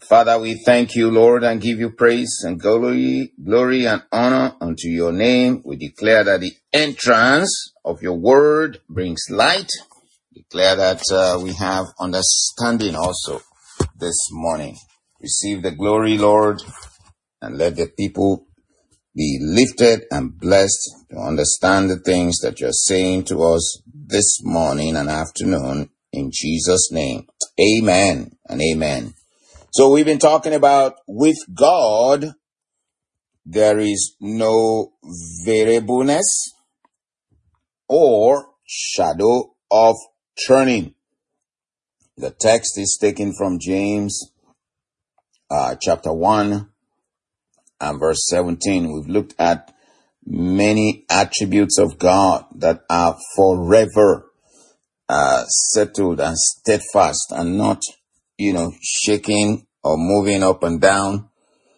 Father, we thank you, Lord, and give you praise and glory and honor unto your name. We declare that the entrance of your word brings light. Declare that we have understanding also this morning. Receive the glory, Lord, and let the people be lifted and blessed to understand the things that you're saying to us this morning and afternoon. In Jesus' name, amen and amen. So we've been talking about with God, there is no variableness or shadow of turning. The text is taken from James chapter 1 and verse 17. We've looked at many attributes of God that are forever settled and steadfast and not, shaking or moving up and down.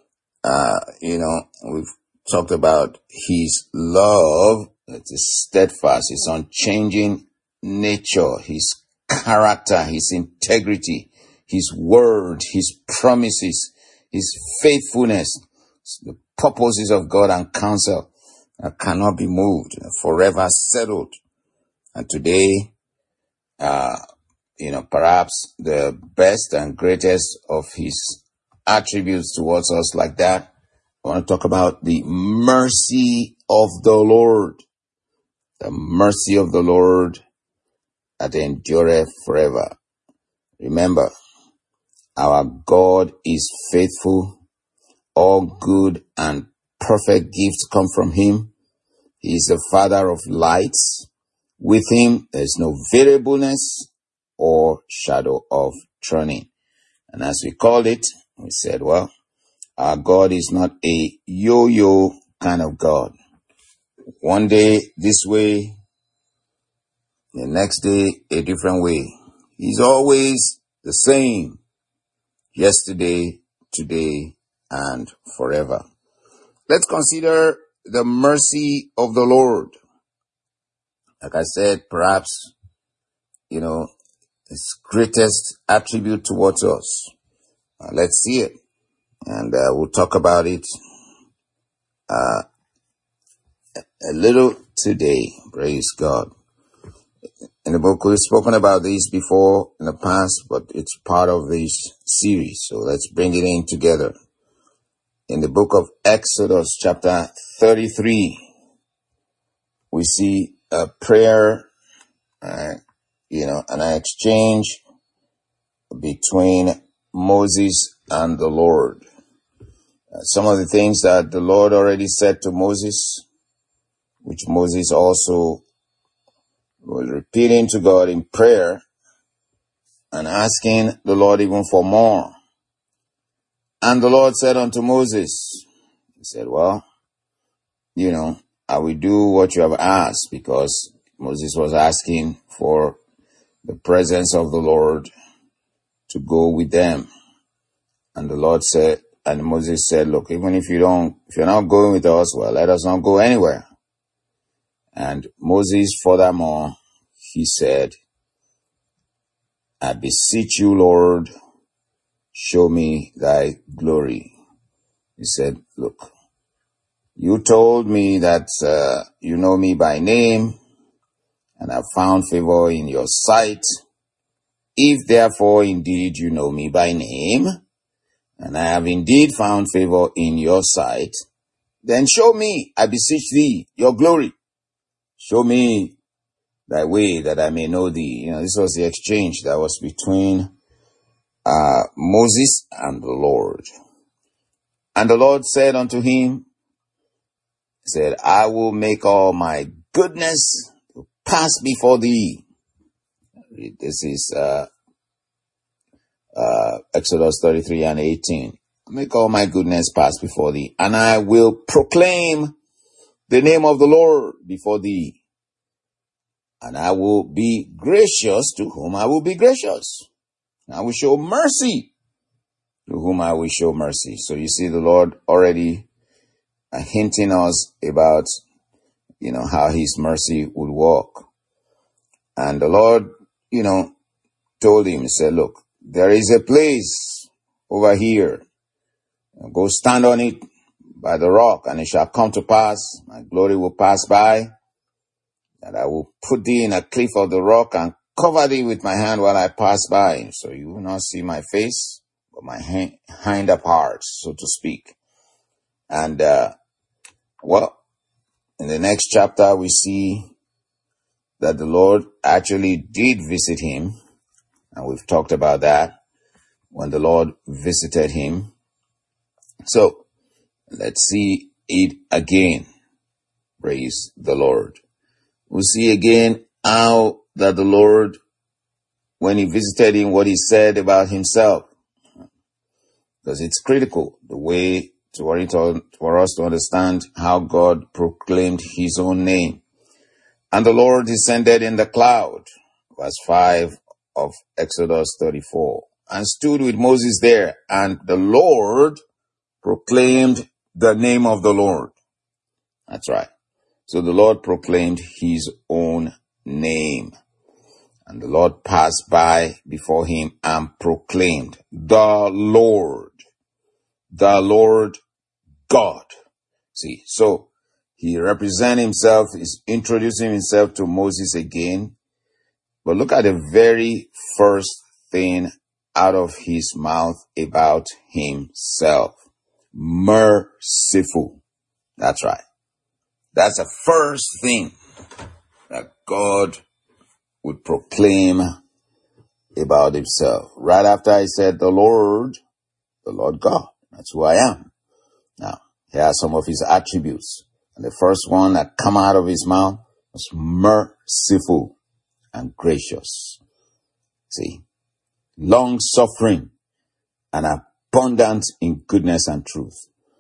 We've talked about his love. It is steadfast, his unchanging nature, his character, his integrity, his word, his promises, his faithfulness, the purposes of God and counsel that cannot be moved, forever settled. And today, perhaps the best and greatest of his attributes towards us like that, I want to talk about the mercy of the Lord. The mercy of the Lord that endureth forever. Remember, our God is faithful. All good and perfect gifts come from him. He is the Father of lights. With him, there is no variableness or shadow of turning. And as we called it, we said, well, our God is not a yo-yo kind of God. One day this way, the next day a different way. He's always the same, yesterday, today, and forever. Let's consider the mercy of the Lord. Like I said, perhaps, his greatest attribute towards us. Let's see it. And we'll talk about it a little today. Praise God. In the book, we've spoken about this before in the past, but it's part of this series. So let's bring it in together. In the book of Exodus, chapter 33, we see a prayer, an exchange between Moses and the Lord. Some of the things that the Lord already said to Moses, which Moses also was repeating to God in prayer and asking the Lord even for more. And the Lord said unto Moses, he said, well, I will do what you have asked, because Moses was asking for the presence of the Lord to go with them. And the Lord said, and Moses said, look, even if you're not going with us, well, let us not go anywhere. And Moses, furthermore, he said, I beseech you, Lord, show me thy glory. He said, look, you told me that you know me by name, and have found favor in your sight. If therefore indeed you know me by name, and I have indeed found favor in your sight, then show me, I beseech thee, your glory. Show me thy way, that I may know thee. This was the exchange that was between Moses and the Lord. And the Lord said unto him, said, I will make all my goodness to pass before thee. This is Exodus 33 and 18. Make all my goodness pass before thee, and I will proclaim the name of the Lord before thee. And I will be gracious to whom I will be gracious. I will show mercy to whom I will show mercy. So you see the Lord already hinting us about, how his mercy would work. And the Lord, told him, he said, look, there is a place over here. Go stand on it by the rock, and it shall come to pass, my glory will pass by, that I will put thee in a cliff of the rock and cover thee with my hand while I pass by. So you will not see my face, but my hinder parts, so to speak. And, in the next chapter, we see that the Lord actually did visit him. And we've talked about that when the Lord visited him. So let's see it again. Praise the Lord. We'll see again how that the Lord, when he visited him, what he said about himself. Because it's critical, the way for us to understand how God proclaimed his own name. And the Lord descended in the cloud, verse 5 of Exodus 34, and stood with Moses there, and the Lord proclaimed the name of the Lord. That's right. So the Lord proclaimed his own name. And the Lord passed by before him and proclaimed, the Lord God. See, so he represents himself, is introducing himself to Moses again. But look at the very first thing out of his mouth about himself. Merciful. That's right. That's the first thing that God would proclaim about himself. Right after I said the Lord God. That's who I am. Now, here are some of his attributes. And the first one that come out of his mouth was merciful and gracious. See, long suffering and abundant in goodness and truth.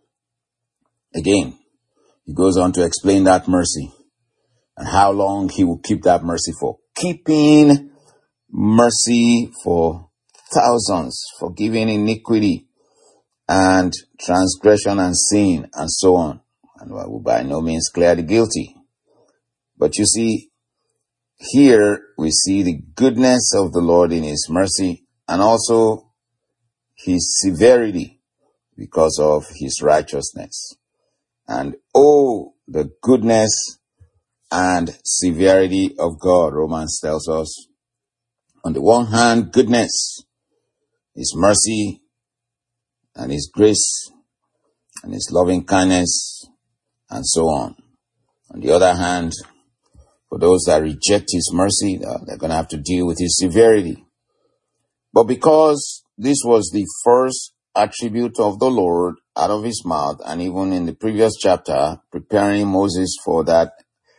Again, he goes on to explain that mercy and how long he will keep that mercy for. Keeping mercy for thousands, forgiving iniquity and transgression and sin and so on. And I will by no means clear the guilty. But you see, here we see the goodness of the Lord in his mercy and also his severity because of his righteousness. And oh, the goodness and severity of God. Romans tells us, on the one hand, goodness, his mercy and his grace and his loving kindness and so on. On the other hand, for those that reject his mercy, they're going to have to deal with his severity. But because this was the first attribute of the Lord out of his mouth, and even in the previous chapter, preparing Moses for that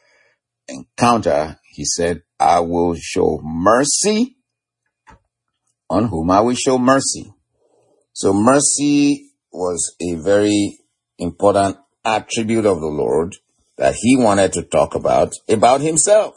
encounter, he said, I will show mercy on whom I will show mercy. So mercy was a very important attribute of the Lord that he wanted to talk about himself,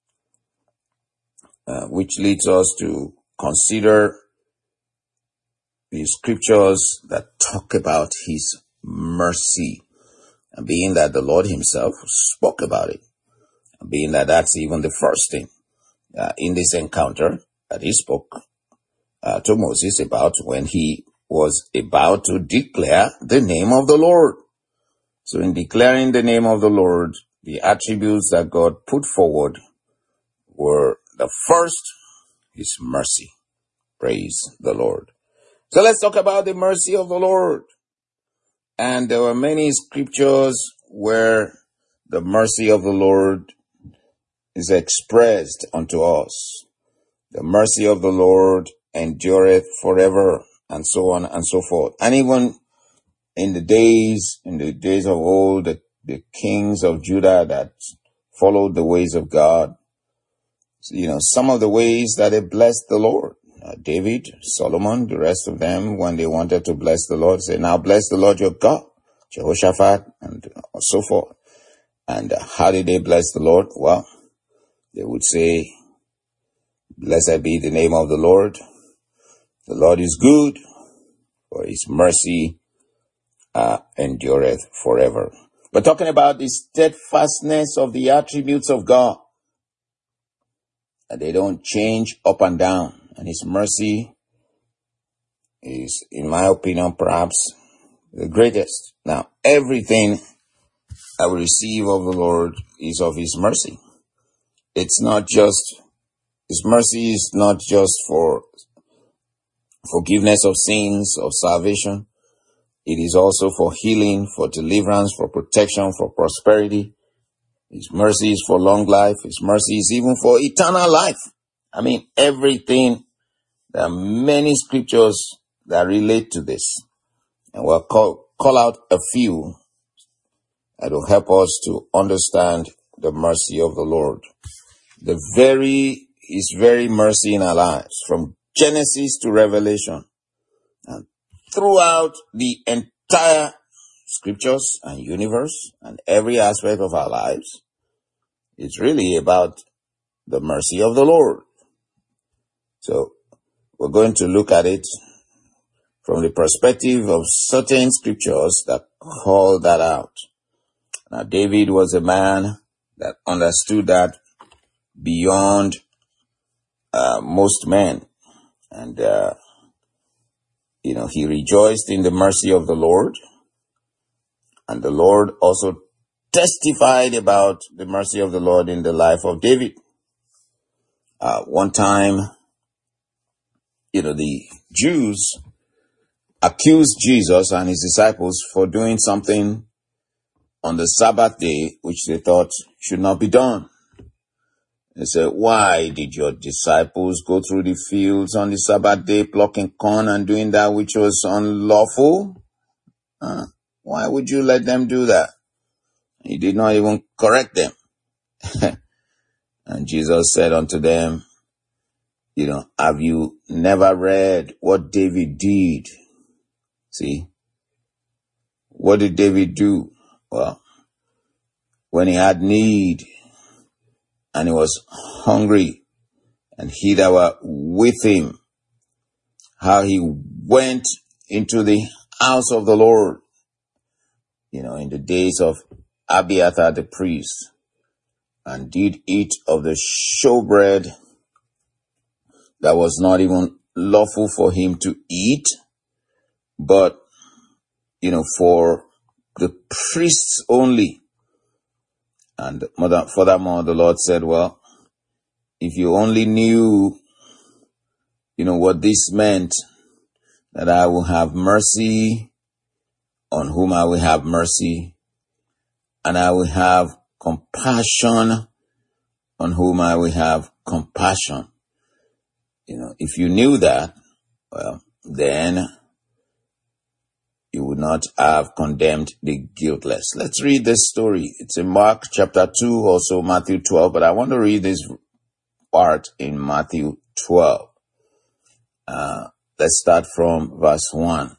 which leads us to consider the scriptures that talk about his mercy, and being that the Lord himself spoke about it, and being that that's even the first thing in this encounter that he spoke to Moses about when he was about to declare the name of the Lord. So in declaring the name of the Lord, the attributes that God put forward were the first, his mercy. Praise the Lord. So let's talk about the mercy of the Lord. And there were many scriptures where the mercy of the Lord is expressed unto us. The mercy of the Lord endureth forever, and so on and so forth. And even in the days of old, the kings of Judah that followed the ways of God, some of the ways that they blessed the Lord. David, Solomon, the rest of them, when they wanted to bless the Lord, say, now bless the Lord your God, Jehoshaphat, and so forth. And how did they bless the Lord? Well, they would say, blessed be the name of the Lord. The Lord is good, for his mercy endureth forever. We're talking about the steadfastness of the attributes of God. They don't change up and down. And his mercy is, in my opinion, perhaps the greatest. Now, everything I will receive of the Lord is of His mercy. It's not just, His mercy is not just for forgiveness of sins, of salvation. It is also for healing, for deliverance, for protection, for prosperity. His mercy is for long life. His mercy is even for eternal life. I mean, everything. There are many scriptures that relate to this. And we'll call out a few that will help us to understand the mercy of the Lord. His very mercy in our lives, from Genesis to Revelation, and throughout the entire scriptures and universe and every aspect of our lives, it's really about the mercy of the Lord. So we're going to look at it from the perspective of certain scriptures that call that out. Now, David was a man that understood that beyond most men. And, he rejoiced in the mercy of the Lord. And the Lord also testified about the mercy of the Lord in the life of David. One time, the Jews accused Jesus and his disciples for doing something on the Sabbath day, which they thought should not be done. They said, "Why did your disciples go through the fields on the Sabbath day, plucking corn and doing that which was unlawful? Why would you let them do that?" He did not even correct them. And Jesus said unto them, "Have you never read what David did?" See, what did David do? Well, when he had need and he was hungry, and he that were with him, how he went into the house of the Lord, in the days of Abiathar the priest, and did eat of the showbread that was not even lawful for him to eat, but, for the priests only. And furthermore, the Lord said, well, if you only knew, what this meant, that I will have mercy on whom I will have mercy, and I will have compassion on whom I will have compassion. If you knew that, well, then you would not have condemned the guiltless. Let's read this story. It's in Mark chapter 2, also Matthew 12, but I want to read this part in Matthew 12. Let's start from verse 1.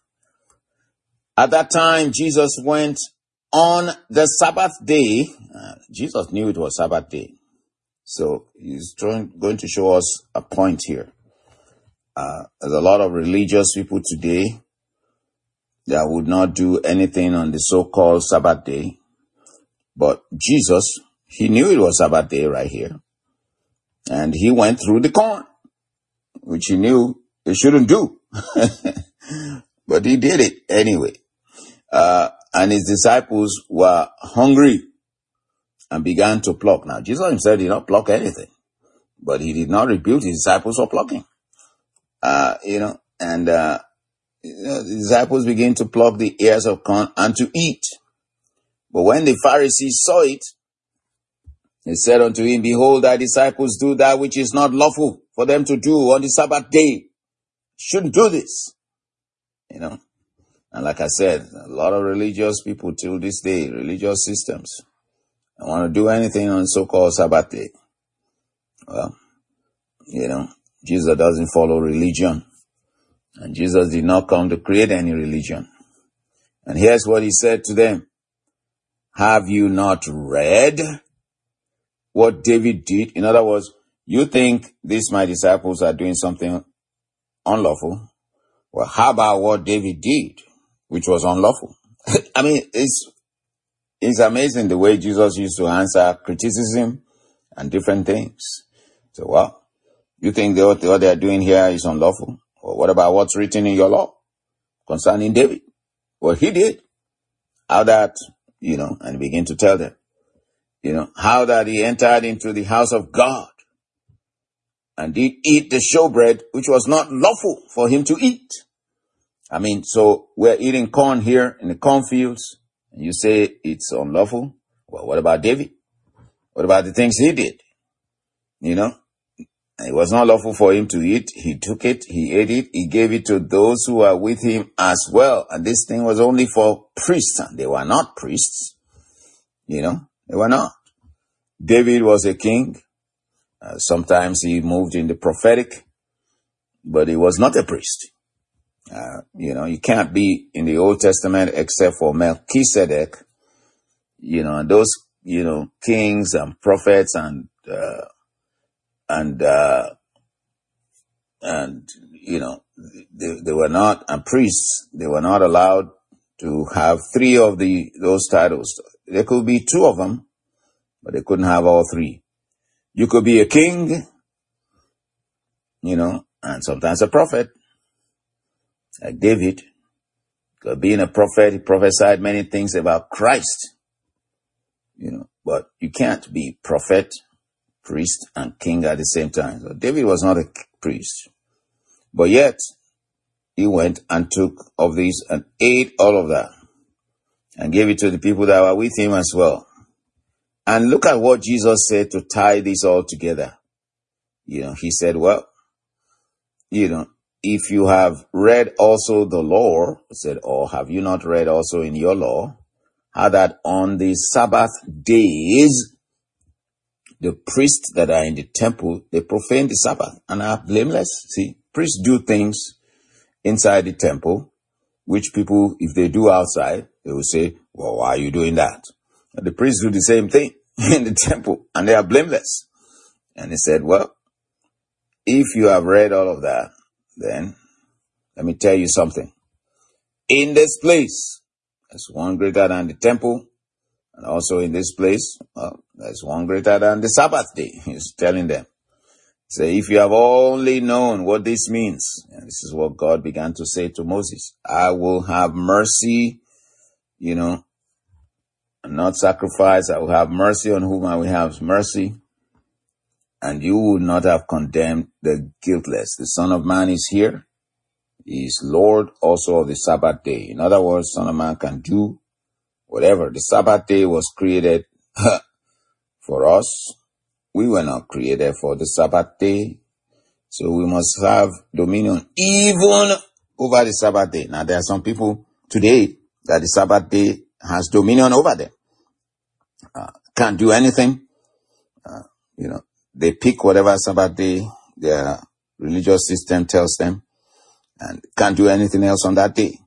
At that time, Jesus went on the Sabbath day. Jesus knew it was Sabbath day. So he's going to show us a point here. There's a lot of religious people today that would not do anything on the so-called Sabbath day. But Jesus, he knew it was Sabbath day right here. And he went through the corn, which he knew he shouldn't do. But he did it anyway. And his disciples were hungry and began to pluck. Now, Jesus himself did not pluck anything, but he did not rebuke his disciples for plucking. The disciples began to pluck the ears of corn and to eat. But when the Pharisees saw it, they said unto him, "Behold, thy disciples do that which is not lawful for them to do on the Sabbath day. Shouldn't do this." And like I said, a lot of religious people till this day, religious systems, don't want to do anything on so-called Sabbath day. Well, Jesus doesn't follow religion. And Jesus did not come to create any religion. And here's what he said to them. Have you not read what David did? In other words, you think these my disciples are doing something unlawful? Well, how about what David did, which was unlawful? I mean, it's amazing the way Jesus used to answer criticism and different things. So, well, you think what they are doing here is unlawful? Well, what about what's written in your law concerning David? Well, he did. How that, and begin to tell them, how that he entered into the house of God and did eat the showbread, which was not lawful for him to eat. So we're eating corn here in the cornfields, and you say it's unlawful. Well, what about David? What about the things he did? It was not lawful for him to eat. He took it, he ate it, he gave it to those who were with him as well. And this thing was only for priests, and they were not priests. They were not. David was a king. Sometimes he moved in the prophetic, but he was not a priest. You can't be in the Old Testament except for Melchizedek, and those, kings and prophets and they were not, and priests, they were not allowed to have three of those titles. There could be two of them, but they couldn't have all three. You could be a king, and sometimes a prophet, like David. Being a prophet, he prophesied many things about Christ, but you can't be prophet, priest, and king at the same time. So David was not a priest, but yet he went and took of these and ate all of that and gave it to the people that were with him as well. And look at what Jesus said to tie this all together. He said, well, if you have read also the law, he said, or have you not read also in your law, how that on the Sabbath days, the priests that are in the temple, they profane the Sabbath and are blameless. See, priests do things inside the temple, which people, if they do outside, they will say, well, why are you doing that? And the priests do the same thing in the temple, and they are blameless. And he said, well, if you have read all of that, then let me tell you something. In this place, there's one greater than the temple. And also in this place, there's one greater than the Sabbath day. He's telling them. Say, if you have only known what this means, and this is what God began to say to Moses, I will have mercy, and not sacrifice. I will have mercy on whom I will have mercy. And you will not have condemned the guiltless. The Son of Man is here. He is Lord also of the Sabbath day. In other words, Son of Man can do whatever. The Sabbath day was created for us. We were not created for the Sabbath day. So we must have dominion even over the Sabbath day. Now, there are some people today that the Sabbath day has dominion over them. Can't do anything. They pick whatever Sabbath day their religious system tells them and can't do anything else on that day.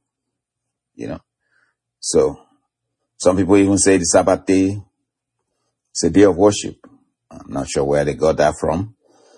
So some people even say the Sabbath day is a day of worship. I'm not sure where they got that from.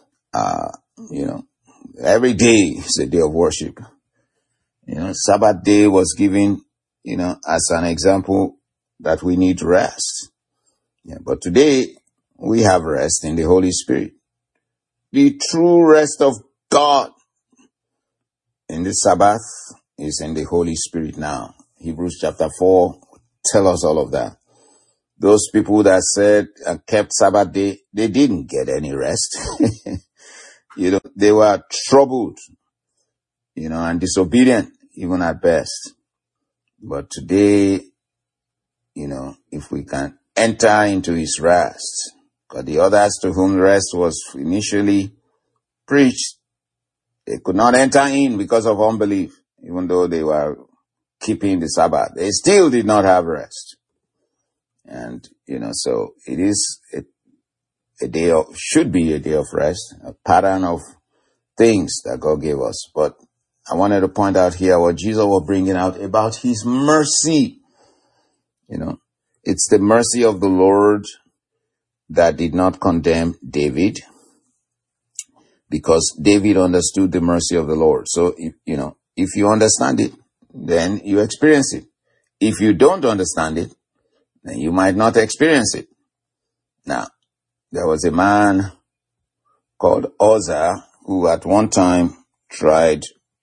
Every day is a day of worship. Sabbath day was given, as an example that we need rest. But today we have rest in the Holy Spirit. The true rest of God in the Sabbath is in the Holy Spirit now. Hebrews chapter 4 tell us all of that. Those people that said and kept Sabbath day, they didn't get any rest. They were troubled, and disobedient, even at best. But today, if we can enter into his rest, because the others to whom rest was initially preached, they could not enter in because of unbelief, even though they were keeping the Sabbath. They still did not have rest. And, so it is a day of, should be a day of rest, a pattern of things that God gave us. But I wanted to point out here what Jesus was bringing out about his mercy. It's the mercy of the Lord that did not condemn David, because David understood the mercy of the Lord. So, if you understand it, then you experience it. If you don't understand it, then you might not experience it. Now, there was a man called Uzzah who at one time tried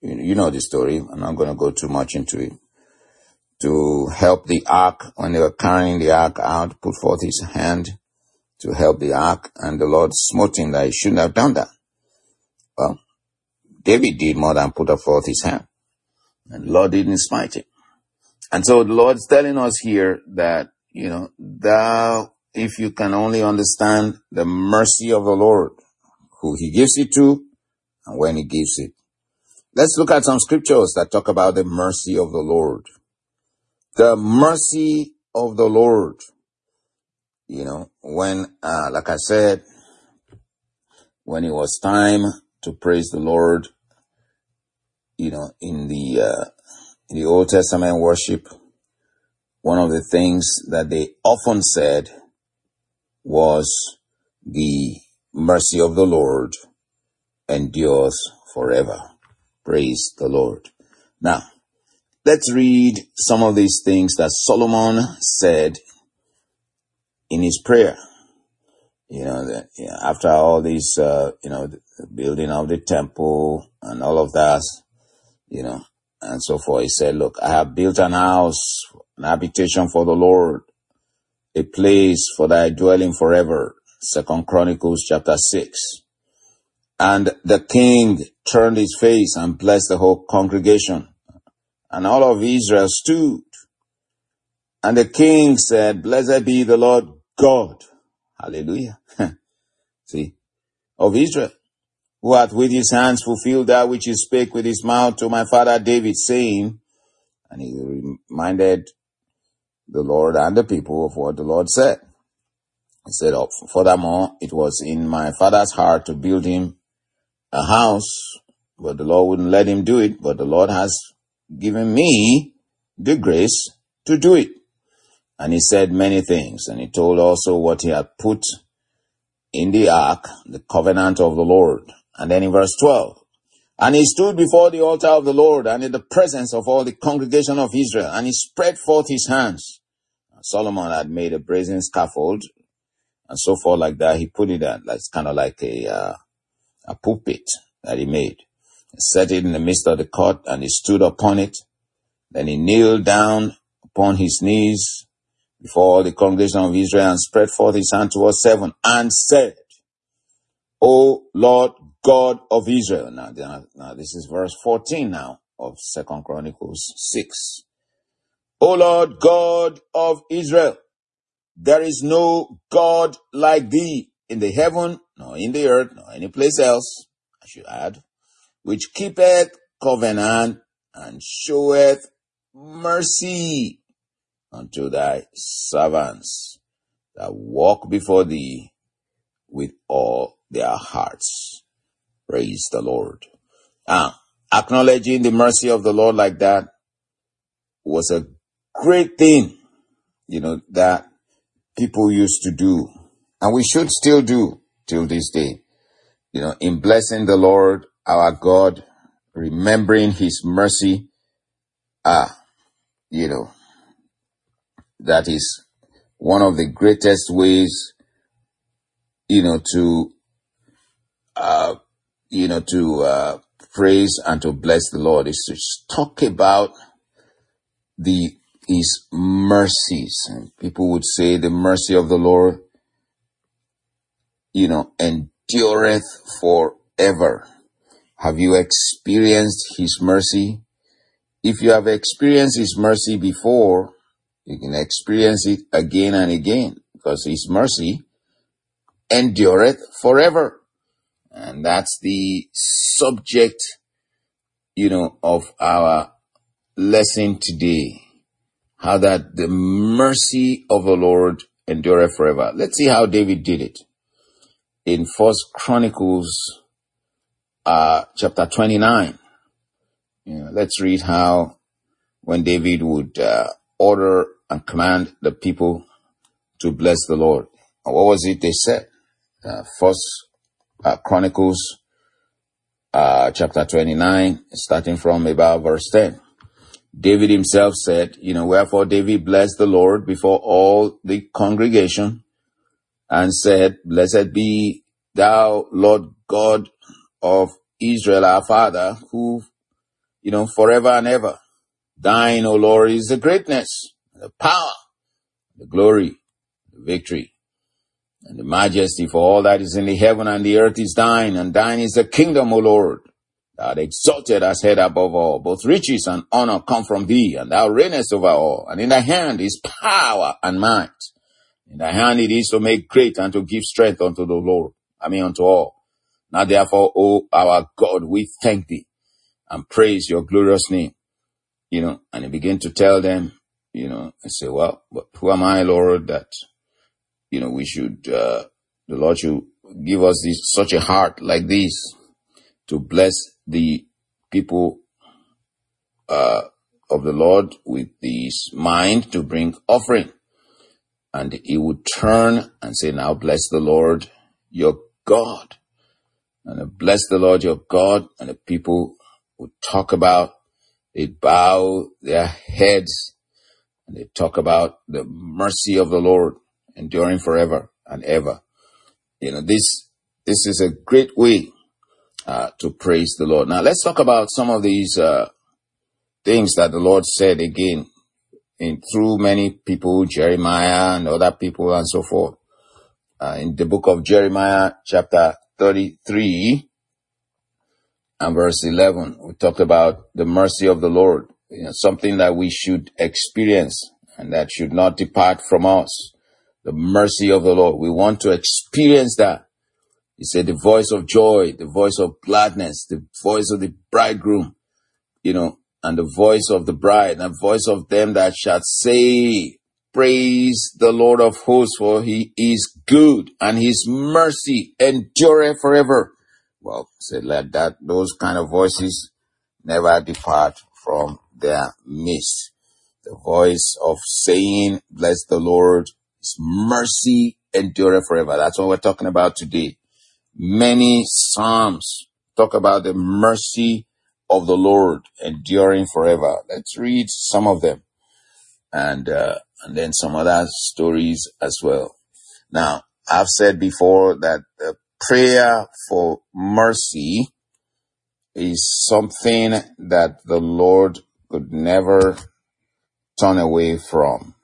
You know the story. I'm not going to go too much into it. To help the ark, when they were carrying the ark out, put forth his hand to help the ark, and the Lord smote him that he shouldn't have done that. Well, David did more than put forth his hand, and the Lord didn't smite him. And so the Lord's telling us here that, thou, if you can only understand the mercy of the Lord, who he gives it to, and when he gives it. Let's look at some scriptures that talk about the mercy of the Lord. The mercy of the Lord. When, like I said, when it was time to praise the Lord, in the Old Testament worship, one of the things that they often said was, the mercy of the Lord endures forever. Praise the Lord. Now, let's read some of these things that Solomon said in his prayer. After all this, the building of the temple and all of that, and so forth, he said, look, I have built an house, an habitation for the Lord, a place for thy dwelling forever. 2 Chronicles chapter 6. And the king turned his face and blessed the whole congregation. And all of Israel stood. And the king said, blessed be the Lord God. Hallelujah. See, of Israel, who hath with his hands fulfilled that which he spake with his mouth to my father David, saying, and he reminded the Lord and the people of what the Lord said. He said, furthermore, it was in my father's heart to build him a house, but the Lord wouldn't let him do it. But the Lord has given me the grace to do it. And he said many things. And he told also what he had put in the ark, the covenant of the Lord. And then in verse 12, and he stood before the altar of the Lord and in the presence of all the congregation of Israel, and he spread forth his hands. Solomon had made a brazen scaffold and so forth like that. He put it at, it's kind of like a pulpit that he made. He set it in the midst of the court, and he stood upon it. Then he kneeled down upon his knees before all the congregation of Israel and spread forth his hand towards heaven and said, O Lord God of Israel. Now this is verse 14 now of 2 Chronicles 6. O Lord God of Israel, there is no God like thee in the heaven, nor in the earth, nor any place else, I should add, which keepeth covenant and showeth mercy unto thy servants that walk before thee with all their hearts. Praise the Lord. Acknowledging the mercy of the Lord like that was a great thing, that people used to do. And we should still do till this day. In blessing the Lord, our God, remembering his mercy, that is one of the greatest ways, to praise and to bless the Lord, is to talk about his mercies. And people would say the mercy of the Lord, endureth forever. Have you experienced his mercy? If you have experienced his mercy before, you can experience it again and again, because his mercy endureth forever. And that's the subject, of our lesson today. How that the mercy of the Lord endureth forever. Let's see how David did it. In 1 Chronicles chapter 29. Let's read how when David would order and command the people to bless the Lord. What was it they said? 1 Chronicles chapter 29, starting from about verse 10. David himself said, wherefore David blessed the Lord before all the congregation and said, blessed be thou, Lord God of Israel, our Father, who forever and ever. Thine, O Lord, is the greatness, the power, the glory, the victory, and the majesty, for all that is in the heaven and the earth is thine, and thine is the kingdom, O Lord. Thou art exalted as head above all. Both riches and honor come from thee, and thou reignest over all. And in thy hand is power and might. In thy hand it is to make great and to give strength unto the Lord. Unto all. Now therefore, O our God, we thank thee and praise your glorious name. And he began to tell them, and say, well, but who am I, Lord, that, we should, the Lord should give us such a heart like this to bless the people, of the Lord with this mind to bring offering. And he would turn and say, now bless the Lord your God. And bless the Lord your God. And the people would talk about, they bow their heads and they talk about the mercy of the Lord enduring forever and ever. This is a great way to praise the Lord. Now let's talk about some of these things that the Lord said again through many people, Jeremiah and other people and so forth. In the book of Jeremiah, chapter 33 and verse 11, we talked about the mercy of the Lord, something that we should experience and that should not depart from us. The mercy of the Lord. We want to experience that. He said the voice of joy, the voice of gladness, the voice of the bridegroom, and the voice of the bride, and the voice of them that shall say, praise the Lord of hosts, for he is good, and his mercy endureth forever. Well, said like that, those kind of voices never depart from their midst. The voice of saying, bless the Lord, his mercy endureth forever. That's what we're talking about today. Many Psalms talk about the mercy of the Lord enduring forever. Let's read some of them and then some other stories as well. Now, I've said before that the prayer for mercy is something that the Lord could never turn away from.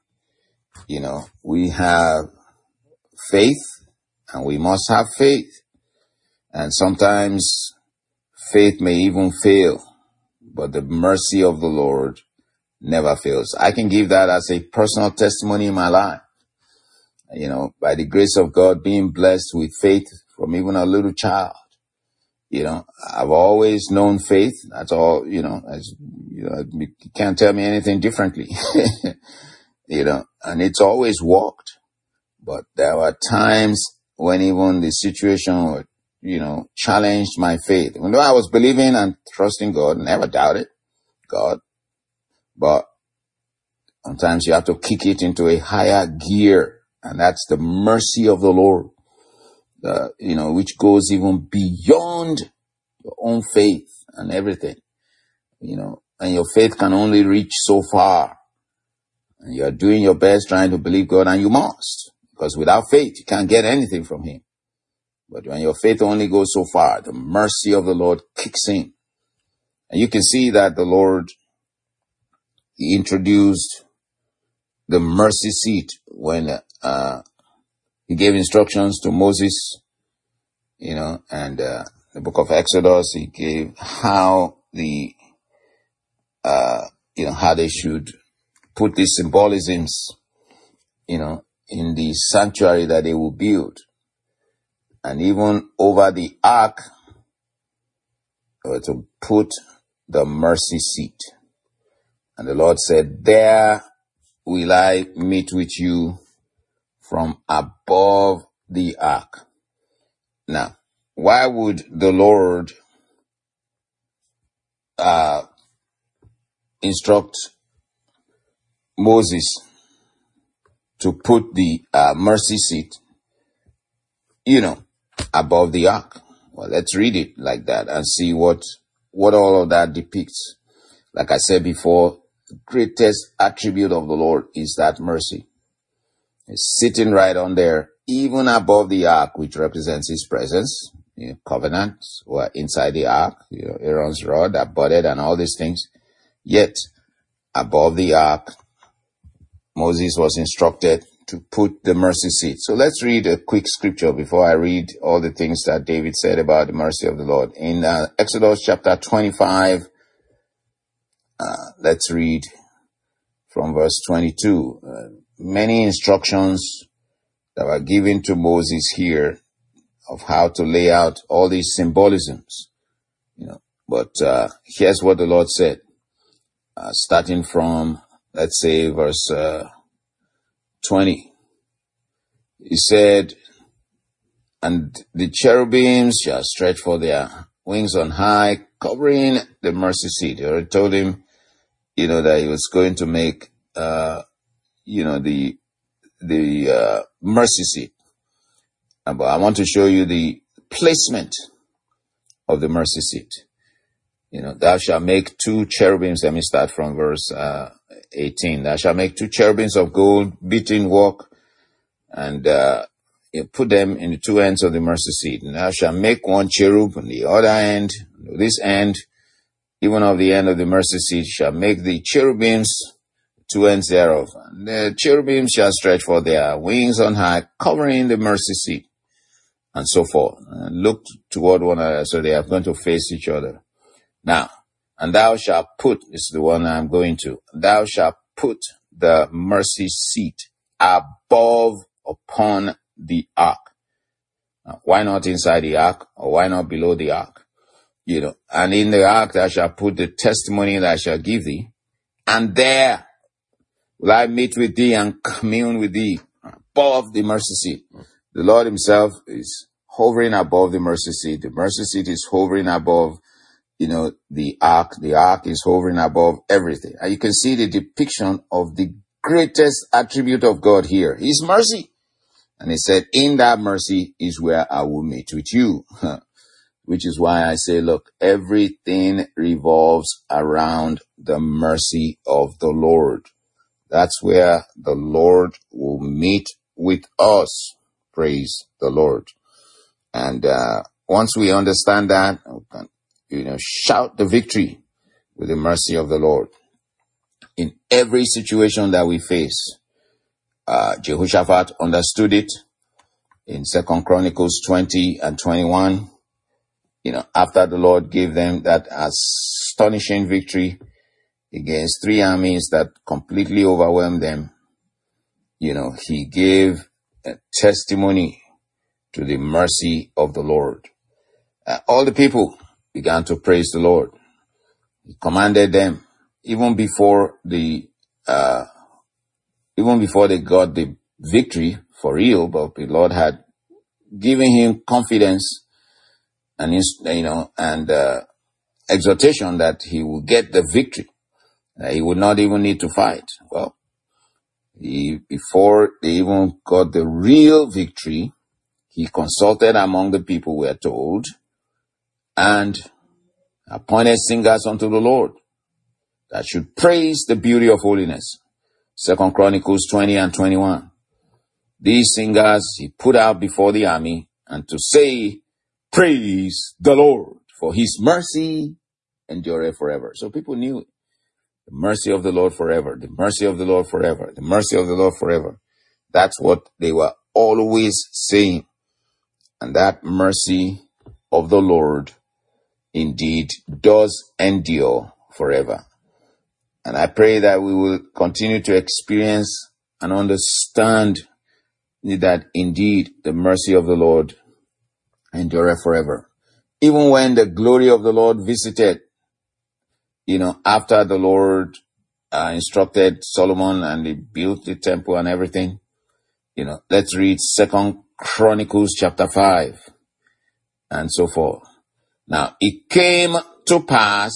We have faith and we must have faith. And sometimes faith may even fail, but the mercy of the Lord never fails. I can give that as a personal testimony in my life. By the grace of God, being blessed with faith from even a little child. I've always known faith. That's all, you can't tell me anything differently. And it's always worked. But there were times when even the situation would, challenged my faith. Even though I was believing and trusting God, never doubted God. But sometimes you have to kick it into a higher gear. And that's the mercy of the Lord, which goes even beyond your own faith and everything, and your faith can only reach so far. And you're doing your best trying to believe God, and you must, because without faith, you can't get anything from him. But when your faith only goes so far, the mercy of the Lord kicks in. And you can see that the Lord, he introduced the mercy seat when he gave instructions to Moses, and the book of Exodus, he gave how how they should put these symbolisms, in the sanctuary that they will build. And even over the ark, to put the mercy seat. And the Lord said, there will I meet with you from above the ark. Now, why would the Lord instruct Moses to put the mercy seat, above the ark? Well, let's read it like that and see what all of that depicts. Like I said before, the greatest attribute of the Lord is that mercy. It's sitting right on there, even above the ark, which represents his presence, covenants were inside the ark, Aaron's rod that budded and all these things. Yet, above the ark, Moses was instructed to put the mercy seat. So let's read a quick scripture before I read all the things that David said about the mercy of the Lord. In Exodus chapter 25, let's read from verse 22. Many instructions that were given to Moses here of how to lay out all these symbolisms, But here's what the Lord said, starting from, let's say, verse 20. He said, "And the cherubims shall stretch forth their wings on high, covering the mercy seat." He already told him, that he was going to make, the mercy seat. But I want to show you the placement of the mercy seat. Thou shalt make 2 cherubims. Let me start from verse 18. Thou shalt make 2 cherubims of gold, beaten work, and put them in the 2 ends of the mercy seat. And thou shalt make 1 cherub on the other end, this end, even of the end of the mercy seat, shall make the cherubims, 2 ends thereof. And the cherubims shall stretch forth their wings on high, covering the mercy seat, and so forth. And look toward one another, so they are going to face each other. Now, and thou shalt put, this is the one I'm going to, thou shalt put the mercy seat above upon the ark. Now, why not inside the ark, or why not below the ark? And in the ark thou shalt put the testimony that I shall give thee, and there will I meet with thee and commune with thee above the mercy seat. The Lord himself is hovering above the mercy seat. The mercy seat is hovering above, the ark. The ark is hovering above everything. And you can see the depiction of the greatest attribute of God here, His mercy. And he said, in that mercy is where I will meet with you. Which is why I say, look, everything revolves around the mercy of the Lord. That's where the Lord will meet with us. Praise the Lord. And once we understand that, we can, shout the victory with the mercy of the Lord. In every situation that we face, Jehoshaphat understood it in 2 Chronicles 20 and 21. After the Lord gave them that astonishing victory against 3 armies that completely overwhelmed them, he gave a testimony to the mercy of the Lord. All the people began to praise the Lord. He commanded them, even before they got the victory for real, but the Lord had given him confidence and exhortation that he will get the victory, that he would not even need to fight. Well, before they even got the real victory, he consulted among the people, we are told, and appointed singers unto the Lord that should praise the beauty of holiness. 2 Chronicles 20 and 21. These singers he put out before the army, and to say, praise the Lord, for his mercy endureth forever. So people knew it. The mercy of the Lord forever, the mercy of the Lord forever, the mercy of the Lord forever. That's what they were always saying. And that mercy of the Lord indeed does endure forever. And I pray that we will continue to experience and understand that indeed the mercy of the Lord endureth forever. Even when the glory of the Lord visited, after the Lord instructed Solomon and he built the temple and everything, let's read 2 Chronicles chapter 5 and so forth. Now, it came to pass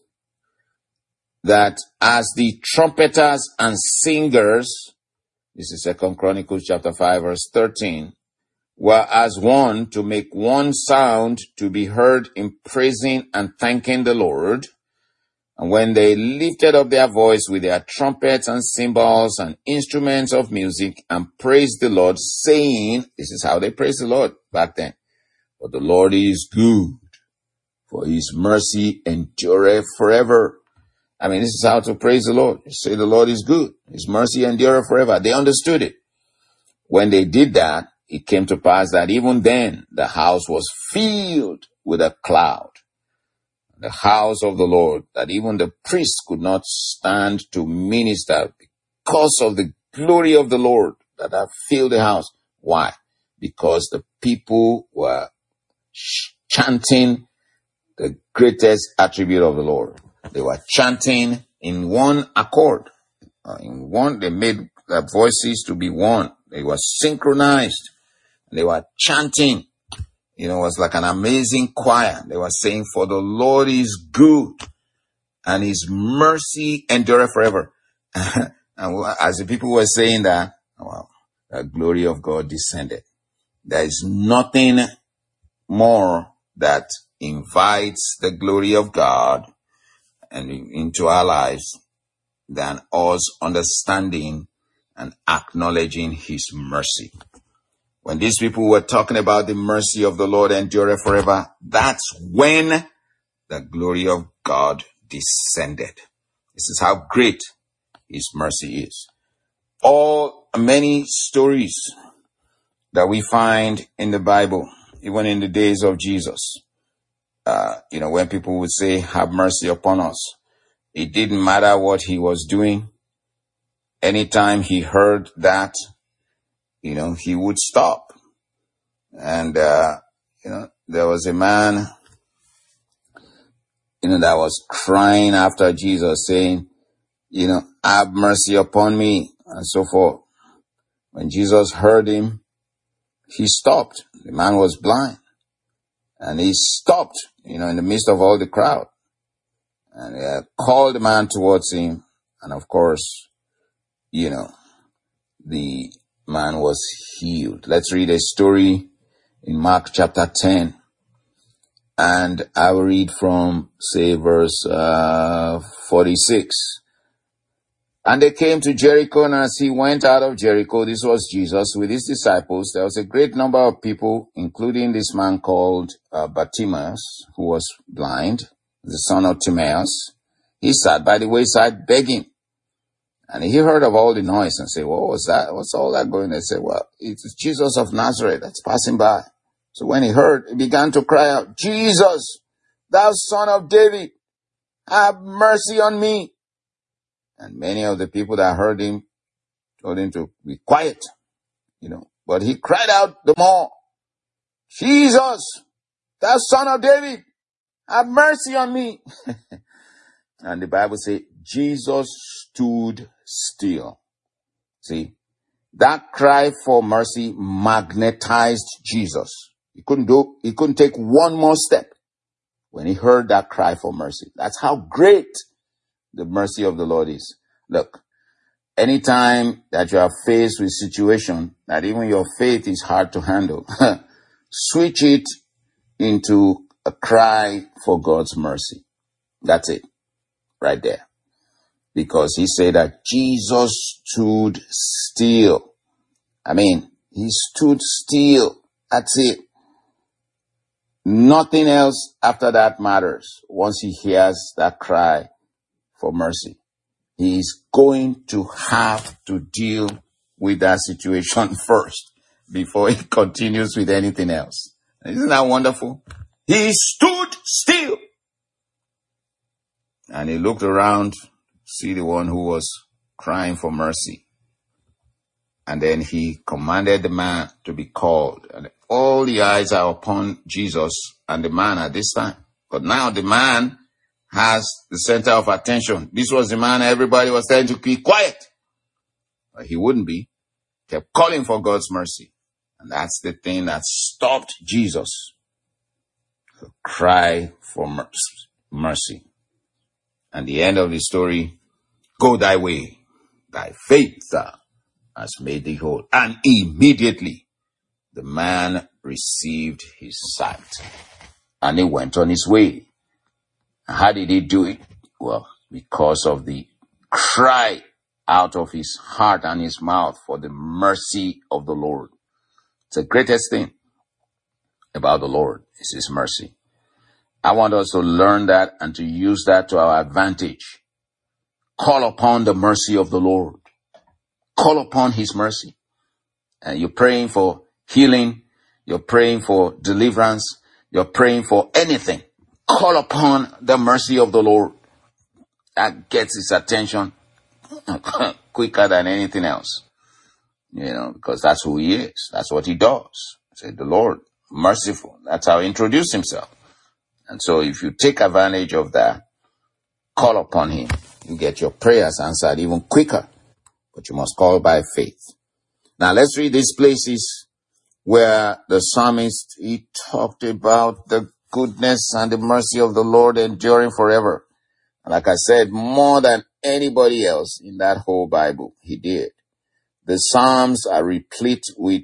that as the trumpeters and singers, this is 2 Chronicles chapter 5 verse 13, were as one to make one sound to be heard in praising and thanking the Lord, and when they lifted up their voice with their trumpets and cymbals and instruments of music and praised the Lord, saying, this is how they praised the Lord back then. For the Lord is good, for his mercy endureth forever. I mean, this is how to praise the Lord. You say the Lord is good, his mercy endureth forever. They understood it. When they did that, it came to pass that even then the house was filled with a cloud. The house of the Lord, that even the priests could not stand to minister because of the glory of the Lord that had filled the house. Why? Because the people were chanting the greatest attribute of the Lord. They were chanting in one accord. They made their voices to be one. They were synchronized. They were chanting. It was like an amazing choir. They were saying, for the Lord is good and his mercy endureth forever. And as the people were saying that, wow, the glory of God descended. There is nothing more that invites the glory of God and into our lives than us understanding and acknowledging his mercy. When these people were talking about the mercy of the Lord endureth forever, that's when the glory of God descended. This is how great his mercy is. Many stories that we find in the Bible, even in the days of Jesus, when people would say, have mercy upon us, it didn't matter what he was doing. Anytime he heard that, he would stop. And, there was a man, that was crying after Jesus saying, have mercy upon me and so forth. When Jesus heard him, he stopped. The man was blind and he stopped, in the midst of all the crowd, and called the man towards him. And of course, the man was healed. Let's read a story in Mark chapter 10. And I will read from, say, verse 46. And they came to Jericho, and as he went out of Jericho, this was Jesus with his disciples, there was a great number of people, including this man called Bartimaeus, who was blind, the son of Timaeus. He sat by the wayside begging. And he heard of all the noise and said, what was that? What's all that going? They said, well, it's Jesus of Nazareth that's passing by. So when he heard, he began to cry out, Jesus, thou son of David, have mercy on me. And many of the people that heard him told him to be quiet, But he cried out the more, Jesus, thou son of David, have mercy on me. And the Bible says, Jesus stood still. See, that cry for mercy magnetized Jesus. He couldn't take one more step when he heard that cry for mercy. That's how great the mercy of the Lord is. Look, anytime that you are faced with a situation that even your faith is hard to handle, switch it into a cry for God's mercy. That's it, right there. Because he said that Jesus stood still. He stood still. That's it. Nothing else after that matters. Once he hears that cry for mercy, he is going to have to deal with that situation first before he continues with anything else. Isn't that wonderful? He stood still. And he looked around, see the one who was crying for mercy. And then he commanded the man to be called. And all the eyes are upon Jesus and the man at this time. But now the man has the center of attention. This was the man everybody was telling to be quiet. But he wouldn't be. He kept calling for God's mercy. And that's the thing that stopped Jesus to cry for mercy. And the end of the story, go thy way, thy faith has made thee whole. And immediately the man received his sight. And he went on his way. How did he do it? Well, because of the cry out of his heart and his mouth for the mercy of the Lord. It's the greatest thing. about the Lord is his mercy. I want us to learn that and to use that to our advantage. Call upon the mercy of the Lord. Call upon his mercy. And you're praying for healing. You're praying for deliverance. You're praying for anything. Call upon the mercy of the Lord. That gets his attention quicker than anything else. Because that's who he is. That's what he does. Say, the Lord, merciful. That's how he introduced himself. And so if you take advantage of that, call upon him. You get your prayers answered even quicker. But you must call by faith. Now let's read these places where the psalmist, he talked about the goodness and the mercy of the Lord enduring forever. And like I said, more than anybody else in that whole Bible, he did. The Psalms are replete with,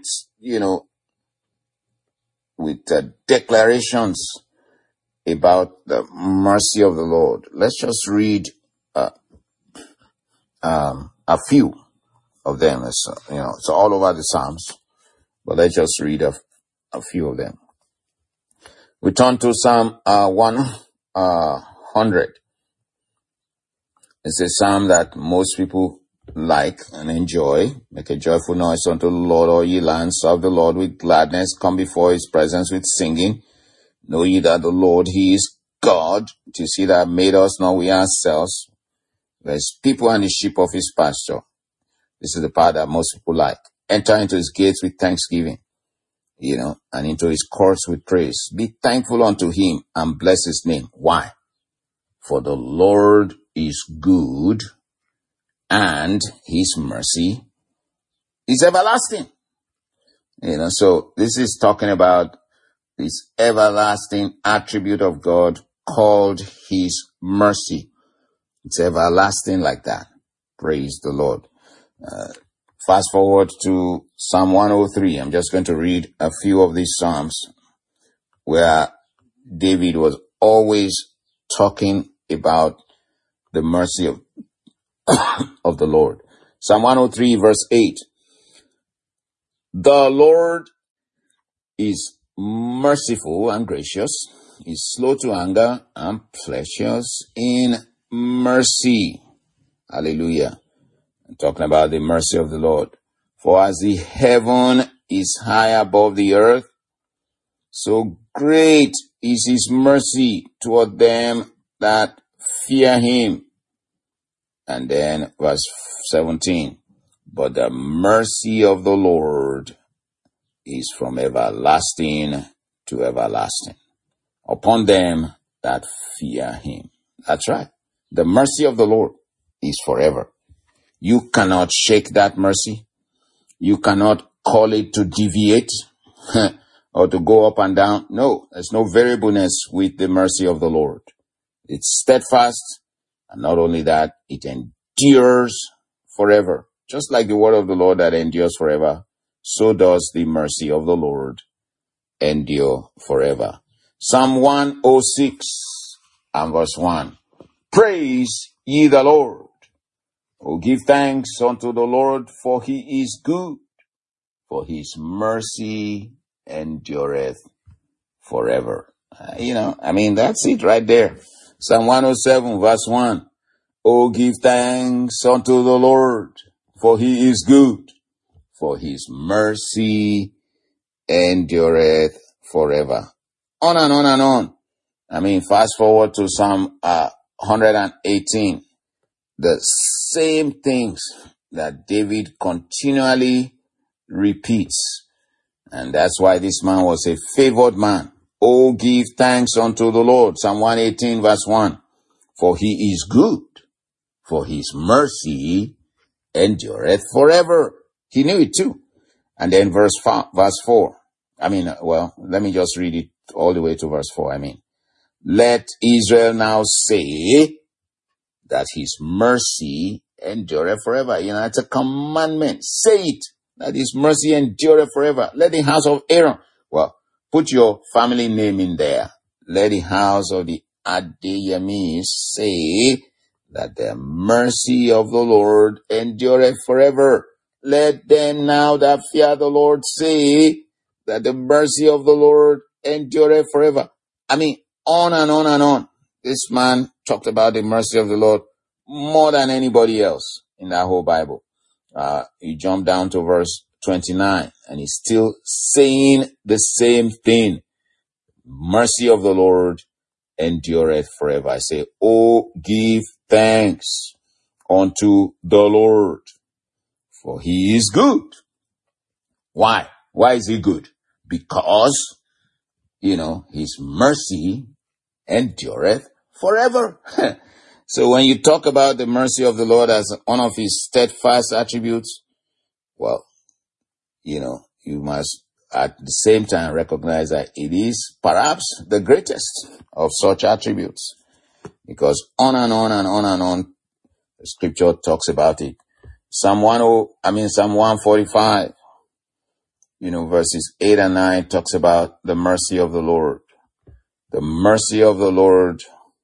declarations about the mercy of the Lord. Let's just read a few of them. It's all over the Psalms, but let's just read a few of them. We turn to Psalm 100. It's a psalm that most people like and enjoy. Make a joyful noise unto the Lord, all ye lands. Serve the Lord with gladness. Come before his presence with singing. Know ye that the Lord, he is God. To see that made us, not we ourselves. There's people and the sheep of his pasture. This is the part that most people like. Enter into his gates with thanksgiving, and into his courts with praise. Be thankful unto him and bless his name. Why? For the Lord is good, and his mercy is everlasting. So this is talking about this everlasting attribute of God called his mercy. It's everlasting like that. Praise the Lord. Fast forward to Psalm 103. I'm just going to read a few of these Psalms where David was always talking about the mercy of the Lord. Psalm 103 verse 8. The Lord is merciful and gracious, is slow to anger and plenteous in mercy. Hallelujah. I'm talking about the mercy of the Lord. For as the heaven is high above the earth, so great is his mercy toward them that fear him. And then verse 17. But the mercy of the Lord is from everlasting to everlasting upon them that fear him. That's right. The mercy of the Lord is forever. You cannot shake that mercy. You cannot call it to deviate or to go up and down. No, there's no variableness with the mercy of the Lord. It's steadfast, and not only that, it endures forever. Just like the word of the Lord that endures forever, so does the mercy of the Lord endure forever. Psalm 106 and verse 1. Praise ye the Lord. Oh, give thanks unto the Lord, for he is good, for his mercy endureth forever. That's it right there. Psalm 107 verse 1. Oh, give thanks unto the Lord, for he is good, for his mercy endureth forever. On and on and on. Fast forward to Psalm 118. The same things that David continually repeats. And that's why this man was a favored man. Oh, give thanks unto the Lord. Psalm 118 verse 1. For he is good, for his mercy endureth forever. He knew it too. And then verse 4. Let me just read it all the way to verse 4. Let Israel now say that his mercy endureth forever. It's a commandment. Say it, that his mercy endureth forever. Let the house of Aaron, put your family name in there. Let the house of the Adeyemi say that the mercy of the Lord endureth forever. Let them now that fear the Lord say that the mercy of the Lord endureth forever. I mean, on and on and on. This man talked about the mercy of the Lord more than anybody else in that whole Bible. You jump down to verse 29 and he's still saying the same thing. Mercy of the Lord endureth forever. I say, oh, give thanks unto the Lord, for he is good. Why? Why is he good? Because, his mercy endureth forever. So when you talk about the mercy of the Lord as one of his steadfast attributes, well, you must at the same time recognize that it is perhaps the greatest of such attributes, because on and on and on and on, the scripture talks about it. Psalm 145, verses 8 and 9 talks about the mercy of the Lord. The mercy of the Lord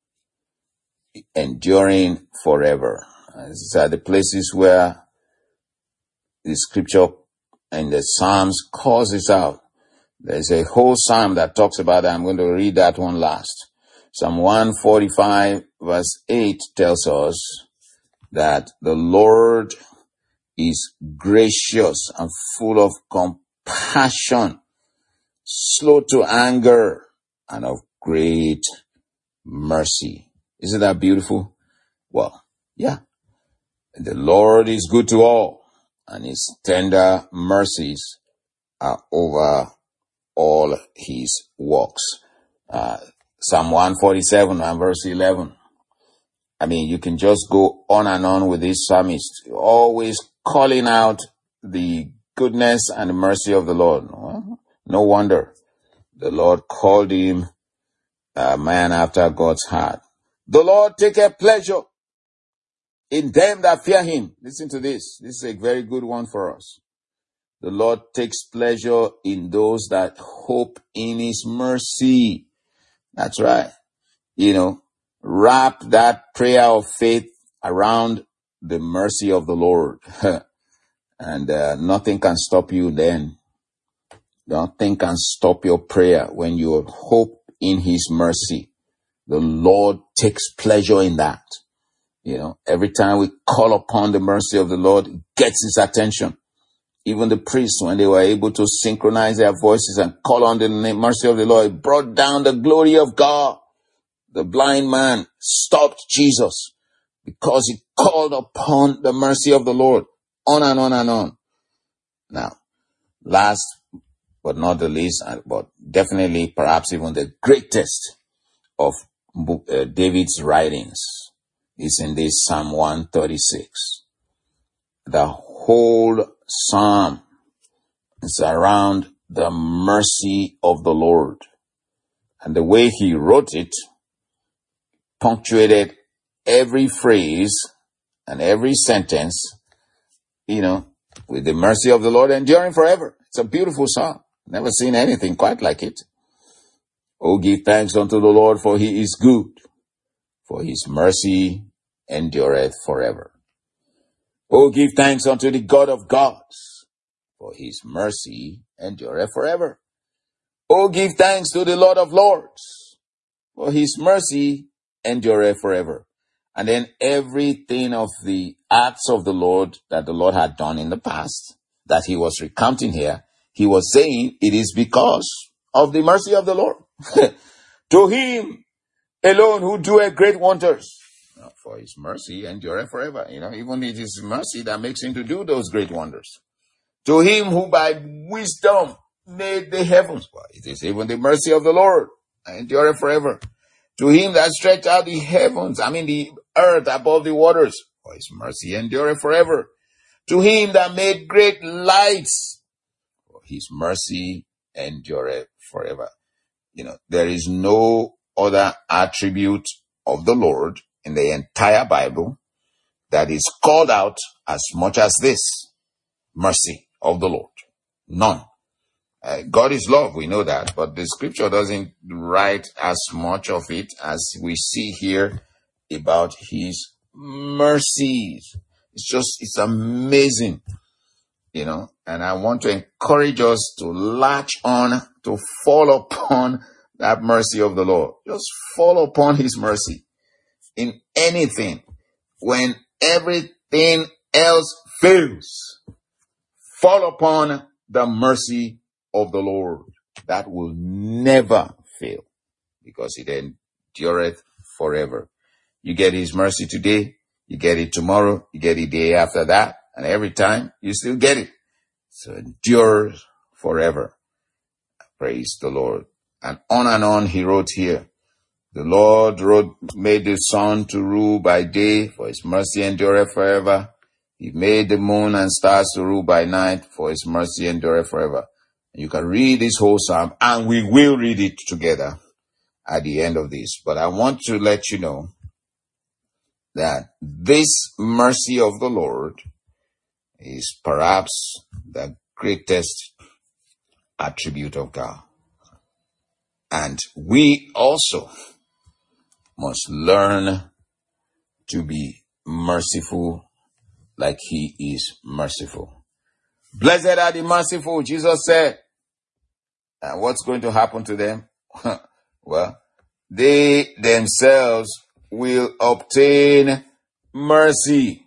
enduring forever. These are the places where the scripture and the Psalms calls this out. There's a whole psalm that talks about that. I'm going to read that one last. Psalm 145 verse 8 tells us that the Lord is gracious and full of compassion, slow to anger, and of great mercy. Isn't that beautiful? Well, yeah. The Lord is good to all, and his tender mercies are over all his works. Psalm 147 and verse 11. I mean, you can just go on and on with this psalmist, always calling out the goodness and the mercy of the Lord. Well, no wonder the Lord called him a man after God's heart. The Lord taketh pleasure in them that fear him. Listen to this. This is a very good one for us. The Lord takes pleasure in those that hope in his mercy. That's right. Wrap that prayer of faith around the mercy of the Lord. And nothing can stop you then. Nothing can stop your prayer when you hope in his mercy. The Lord takes pleasure in that. Every time we call upon the mercy of the Lord, it gets his attention. Even the priests, when they were able to synchronize their voices and call on the mercy of the Lord, it brought down the glory of God. The blind man stopped Jesus because he called upon the mercy of the Lord. On and on and on. Now, last but not the least, but definitely perhaps even the greatest of David's writings is in this Psalm 136. The whole psalm is around the mercy of the Lord. And the way he wrote it, punctuated every phrase and every sentence, with the mercy of the Lord enduring forever. It's a beautiful psalm. Never seen anything quite like it. Oh, give thanks unto the Lord, for he is good, for his mercy endureth forever. Oh, give thanks unto the God of gods, for his mercy endureth forever. Oh, give thanks to the Lord of lords, for his mercy endureth forever. And then everything of the acts of the Lord that the Lord had done in the past, that he was recounting here, he was saying it is because of the mercy of the Lord. To him alone who doeth great wonders. For his mercy endureth forever. Even it is mercy that makes him to do those great wonders. To him who by wisdom made the heavens. Well, it is even the mercy of the Lord endureth forever. To him that stretched out the heavens, the earth above the waters. For his mercy endureth forever. To him that made great lights. For his mercy endureth forever. There is no other attribute of the Lord in the entire Bible that is called out as much as this. Mercy of the Lord. None. God is love, we know that, but the scripture doesn't write as much of it as we see here about his mercies. It's amazing, and I want to encourage us to latch on to fall upon that mercy of the Lord. Just fall upon his mercy in anything. When everything else fails, fall upon the mercy of the Lord. That will never fail, because it endureth forever. You get his mercy today, you get it tomorrow, you get it the day after that, and every time you still get it. So it endures forever. Praise the Lord. And on he wrote here. The Lord made the sun to rule by day, for his mercy endureth forever. He made the moon and stars to rule by night, for his mercy endureth forever. You can read this whole psalm, and we will read it together at the end of this. But I want to let you know that this mercy of the Lord is perhaps the greatest attribute of God. And we also must learn to be merciful like he is merciful. Blessed are the merciful, Jesus said. And what's going to happen to them? Well, they themselves will obtain mercy.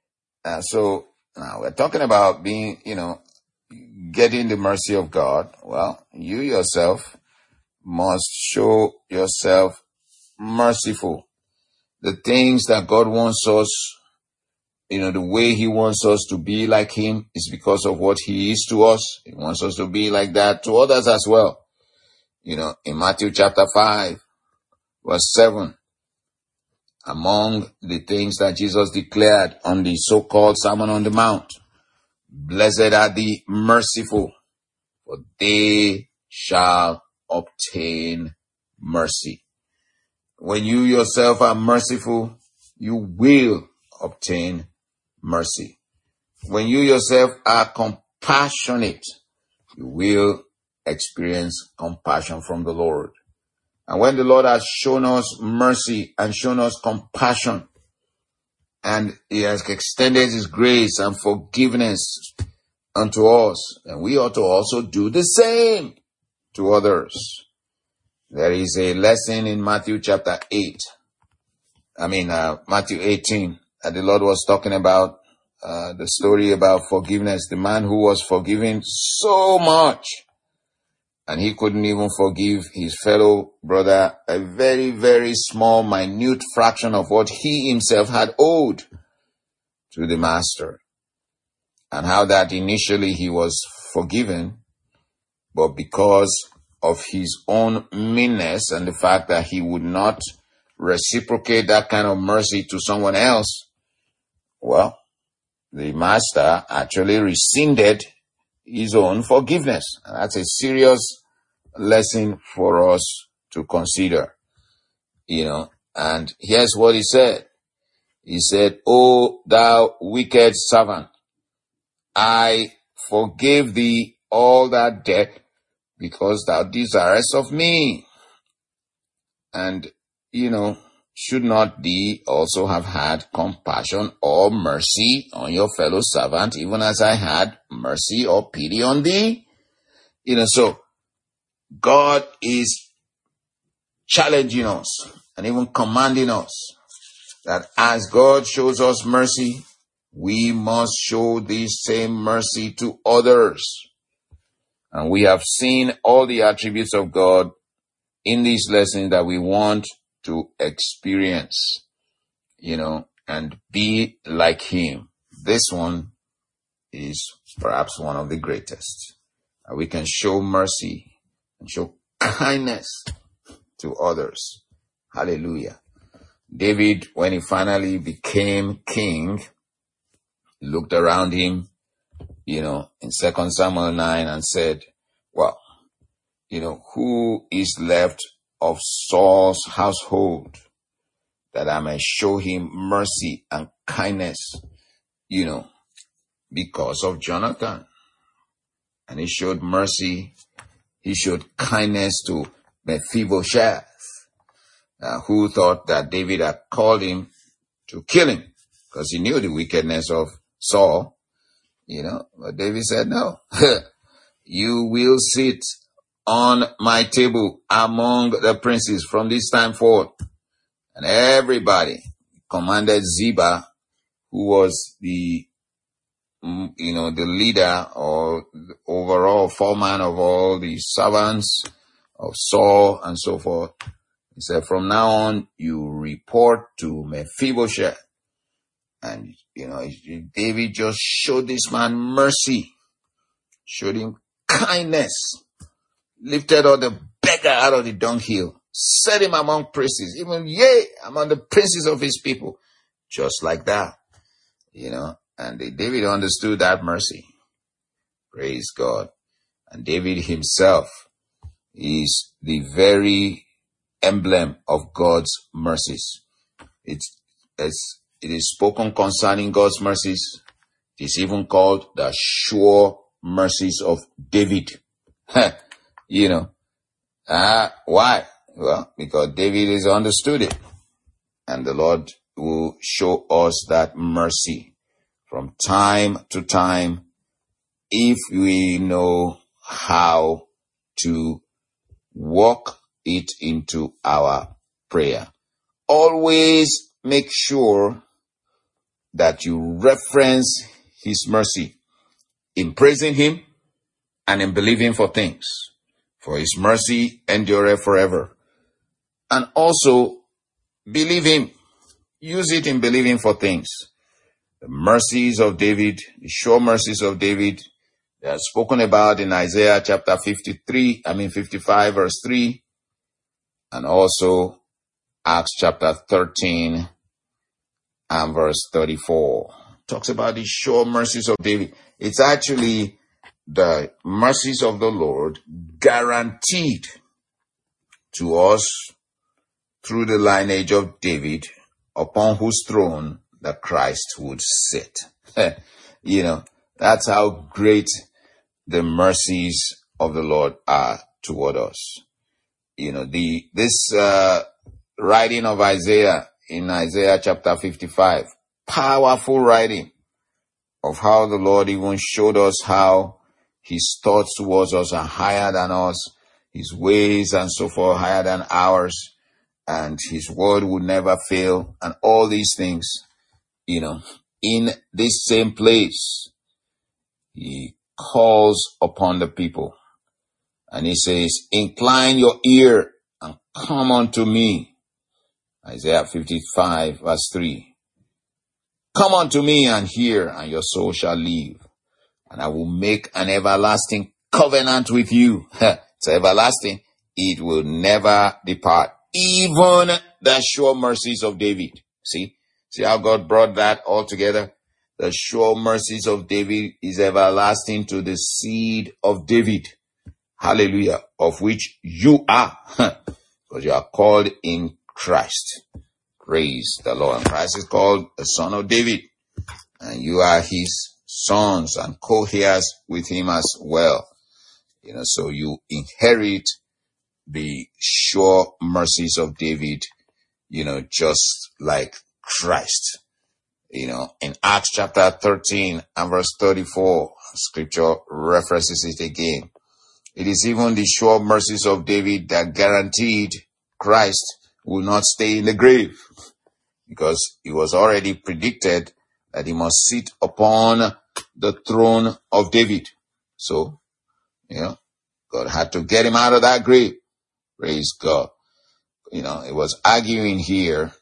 So now we're talking about being, getting the mercy of God. Well, you yourself must show yourself merciful. The things that God wants us, the way he wants us to be like him is because of what he is to us. He wants us to be like that to others as well. In Matthew chapter 5, verse 7, among the things that Jesus declared on the so-called Sermon on the Mount, blessed are the merciful, for they shall obtain mercy. When you yourself are merciful, you will obtain mercy. When you yourself are compassionate, you will experience compassion from the Lord. And when the Lord has shown us mercy and shown us compassion, and he has extended his grace and forgiveness unto us, and we ought to also do the same to others. There is a lesson in Matthew chapter 18, that the Lord was talking about, the story about forgiveness. The man who was forgiven so much, and he couldn't even forgive his fellow brother a very, very small, minute fraction of what he himself had owed to the master. And how that initially he was forgiven, but because of his own meanness and the fact that he would not reciprocate that kind of mercy to someone else, well, the master actually rescinded his own forgiveness. And that's a serious lesson for us to consider, And here's what he said. He said, "O thou wicked servant, I forgave thee all that debt because thou desirest of me. And, should not thee also have had compassion or mercy on your fellow servant, even as I had mercy or pity on thee?" So God is challenging us and even commanding us that as God shows us mercy, we must show this same mercy to others. And we have seen all the attributes of God in this lesson that we want to experience, and be like him. This one is perhaps one of the greatest. We can show mercy and show kindness to others. Hallelujah. David, when he finally became king, looked around him, in 2 Samuel 9 and said, well, who is left of Saul's household that I may show him mercy and kindness, because of Jonathan. And he showed mercy. He showed kindness to Mephibosheth, who thought that David had called him to kill him because he knew the wickedness of Saul, But David said, no, you will sit on my table among the princes from this time forth. And everybody commanded Ziba, who was the leader or the overall foreman of all the servants of Saul and so forth. He said, from now on, you report to Mephibosheth. And, David just showed this man mercy, showed him kindness, lifted up the beggar out of the dunghill, set him among princes, even, among the princes of his people, just like that, and David understood that mercy. Praise God. And David himself is the very emblem of God's mercies. It is spoken concerning God's mercies. It is even called the sure mercies of David. Why? Well, because David has understood it. And the Lord will show us that mercy from time to time if we know how to walk it into our prayer. Always make sure that you reference his mercy in praising him and in believing for things. For his mercy endureth forever. And also believe him. Use it in believing for things. The mercies of David, the sure mercies of David, they are spoken about in Isaiah chapter 55 verse 3, and also Acts chapter 13 and verse 34. Talks about the sure mercies of David. It's actually the mercies of the Lord guaranteed to us through the lineage of David, upon whose throne the Christ would sit. That's how great the mercies of the Lord are toward us. This writing of Isaiah in Isaiah chapter 55, powerful writing of how the Lord even showed us how his thoughts towards us are higher than us, his ways and so forth higher than ours, and his word would never fail, and all these things, in this same place, he calls upon the people. And he says, incline your ear and come unto me. Isaiah 55 verse 3. Come unto me and hear, and your soul shall live. And I will make an everlasting covenant with you. It's everlasting. It will never depart. Even the sure mercies of David. See how God brought that all together? The sure mercies of David is everlasting to the seed of David. Hallelujah. Of which you are. Because you are called in Christ. Praise the Lord. And Christ is called the Son of David. And you are his sons and co-heirs with him as well. So you inherit the sure mercies of David, just like Christ. In Acts chapter 13 and verse 34, scripture references it again. It is even the sure mercies of David that guaranteed Christ will not stay in the grave, because it was already predicted that he must sit upon the throne of David. So, God had to get him out of that grave. Praise God. It was arguing here,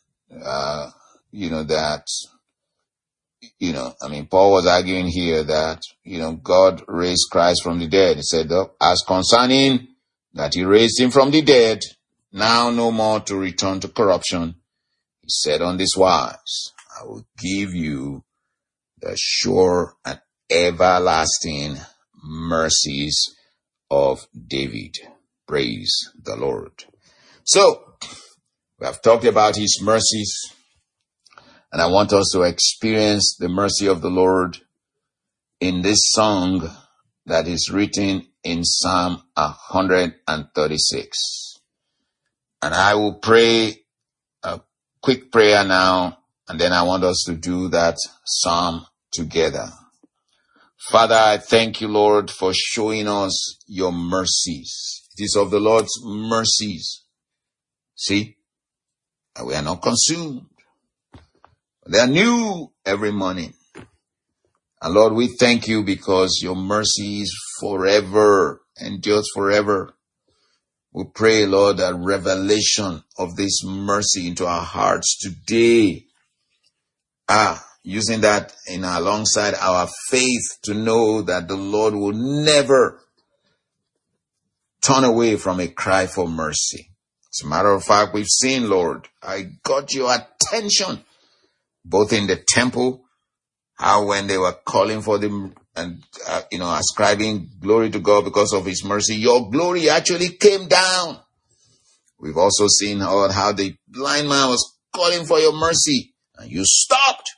Paul was arguing here that, God raised Christ from the dead. He said, as concerning that he raised him from the dead, now no more to return to corruption. He said on this wise, I will give you the sure and everlasting mercies of David. Praise the Lord. So, we have talked about his mercies, and I want us to experience the mercy of the Lord in this song that is written in Psalm 136. And I will pray a quick prayer now, and then I want us to do that psalm together. Father, I thank you, Lord, for showing us your mercies. It is of the Lord's mercies. See, we are not consumed. They are new every morning. And Lord, we thank you because your mercy is forever, endures forever. We pray, Lord, that revelation of this mercy into our hearts today. Using that alongside our faith to know that the Lord will never turn away from a cry for mercy. As a matter of fact, we've seen, Lord, I got your attention, both in the temple, how when they were calling for them and, ascribing glory to God because of his mercy, your glory actually came down. We've also seen, Lord, how the blind man was calling for your mercy and you stopped.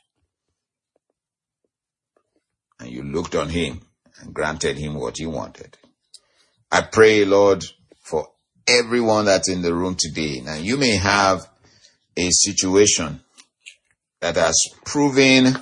And you looked on him and granted him what he wanted. I pray, Lord, for everyone that's in the room today. Now, you may have a situation that has proven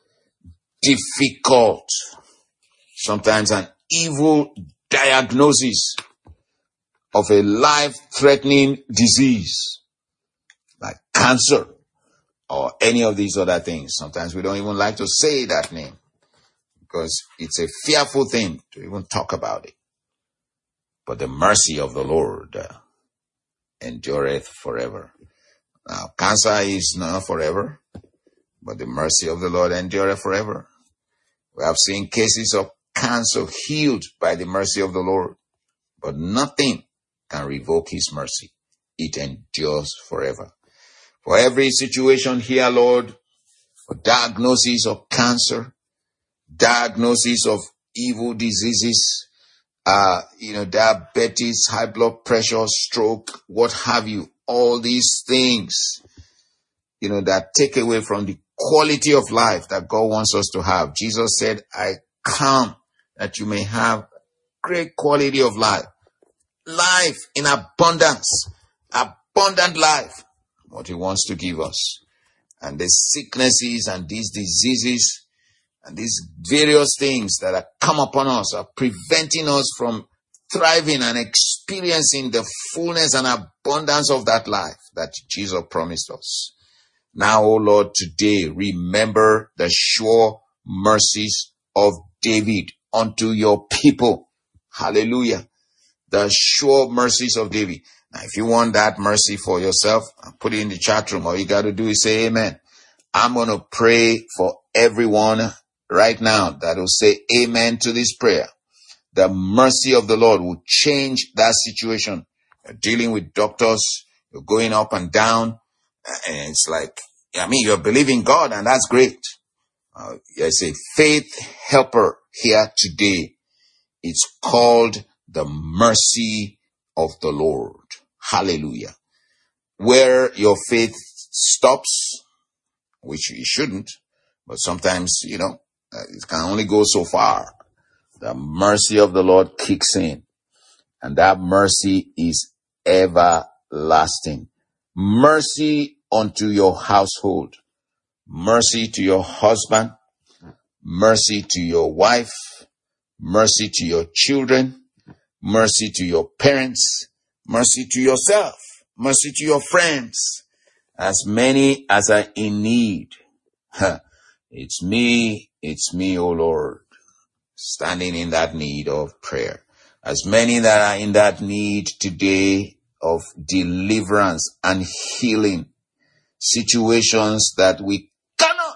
difficult, sometimes an evil diagnosis of a life-threatening disease like cancer or any of these other things. Sometimes we don't even like to say that name because it's a fearful thing to even talk about it. But the mercy of the Lord endureth forever. Now, cancer is not forever, but the mercy of the Lord endureth forever. We have seen cases of cancer healed by the mercy of the Lord, but nothing can revoke his mercy. It endures forever. For every situation here, Lord, for diagnosis of cancer, diagnosis of evil diseases, diabetes, high blood pressure, stroke, what have you, all these things, that take away from the quality of life that God wants us to have. Jesus said, I come that you may have great quality of life. Life in abundance, abundant life, what he wants to give us. And the sicknesses and these diseases and these various things that have come upon us are preventing us from thriving and experiencing the fullness and abundance of that life that Jesus promised us. Now, O Lord, today, remember the sure mercies of David unto your people. Hallelujah. The sure mercies of David. Now, if you want that mercy for yourself, put it in the chat room. All you got to do is say amen. I'm going to pray for everyone right now that will say amen to this prayer. The mercy of the Lord will change that situation. You're dealing with doctors, you're going up and down, and it's like, you're believing God, and that's great. There's a faith helper here today. It's called the mercy of the Lord. Hallelujah. Where your faith stops, which it shouldn't, but sometimes, it can only go so far. The mercy of the Lord kicks in, and that mercy is everlasting. Mercy unto your household, mercy to your husband, mercy to your wife, mercy to your children, mercy to your parents, mercy to yourself, mercy to your friends, as many as are in need. It's me, O Lord, standing in that need of prayer. As many that are in that need today of deliverance and healing, situations that we cannot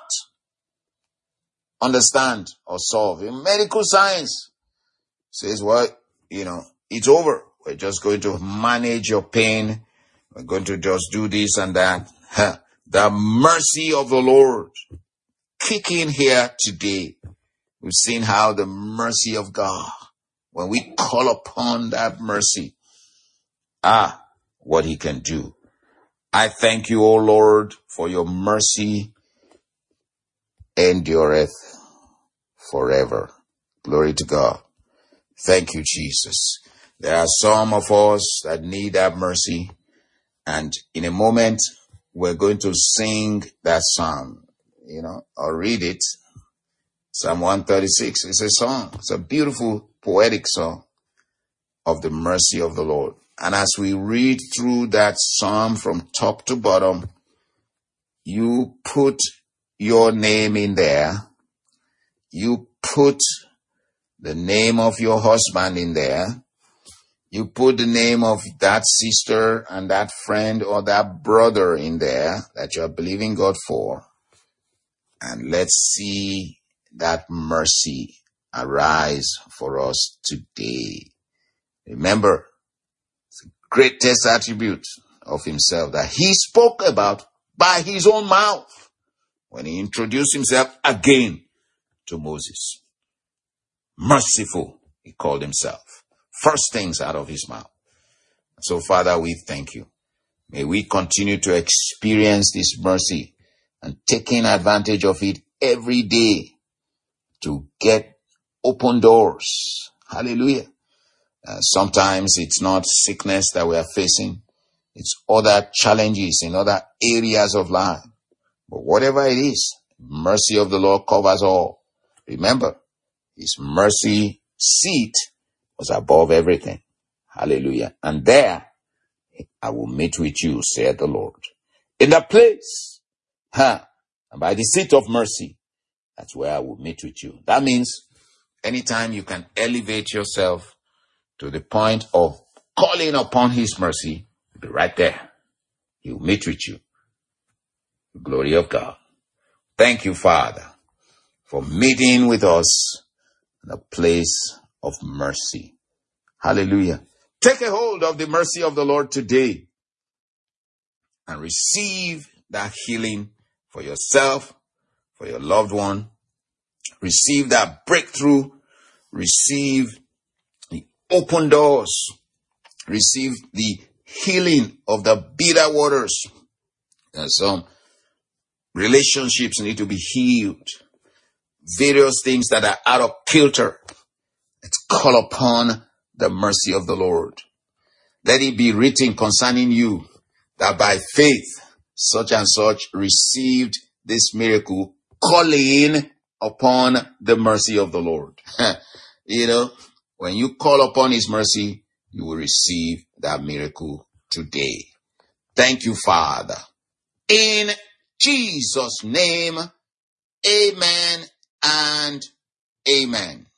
understand or solve. In medical science says, it's over. We're just going to manage your pain. We're going to just do this and that. The mercy of the Lord kick in here today. We've seen how the mercy of God, when we call upon that mercy, what he can do. I thank you, O Lord, for your mercy endureth forever. Glory to God. Thank you, Jesus. There are some of us that need that mercy. And in a moment, we're going to sing that psalm, or read it. Psalm 136 is a song. It's a beautiful, poetic song. of the mercy of the Lord. And as we read through that psalm from top to bottom, you put your name in there. You put the name of your husband in there. You put the name of that sister and that friend or that brother in there that you're believing God for. And let's see that mercy arise for us today. Remember, it's the greatest attribute of himself that he spoke about by his own mouth when he introduced himself again to Moses. Merciful, he called himself. First things out of his mouth. So, Father, we thank you. May we continue to experience this mercy and taking advantage of it every day to get open doors. Hallelujah. Sometimes it's not sickness that we are facing. It's other challenges in other areas of life. But whatever it is, mercy of the Lord covers all. Remember, his mercy seat was above everything. Hallelujah. And there I will meet with you, saith the Lord. In the place, and by the seat of mercy, that's where I will meet with you. That means anytime you can elevate yourself to the point of calling upon his mercy, be right there. He will meet with you. The glory of God. Thank you, Father, for meeting with us in a place of mercy. Hallelujah. Take a hold of the mercy of the Lord today and receive that healing for yourself, for your loved one. Receive that breakthrough. Receive the open doors. Receive the healing of the bitter waters. Some relationships need to be healed. Various things that are out of kilter. Let's call upon the mercy of the Lord. Let it be written concerning you that by faith, such and such received this miracle, calling upon the mercy of the Lord. When you call upon his mercy, you will receive that miracle today. Thank you, Father. In Jesus' name, amen and amen.